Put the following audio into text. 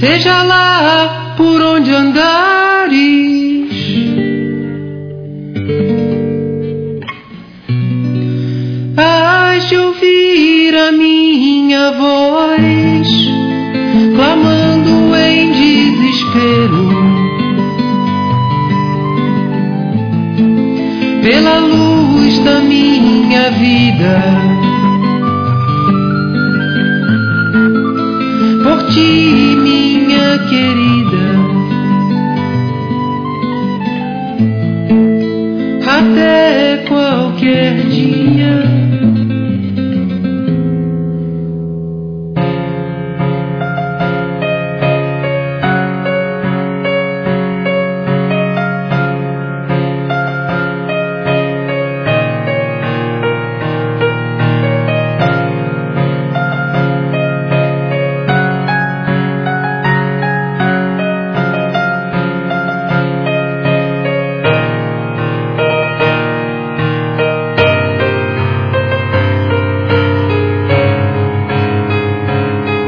seja lá por onde andares. Hás de ouvir a minha voz, clamando em desespero, pela luz da minha vida, por ti, minha querida.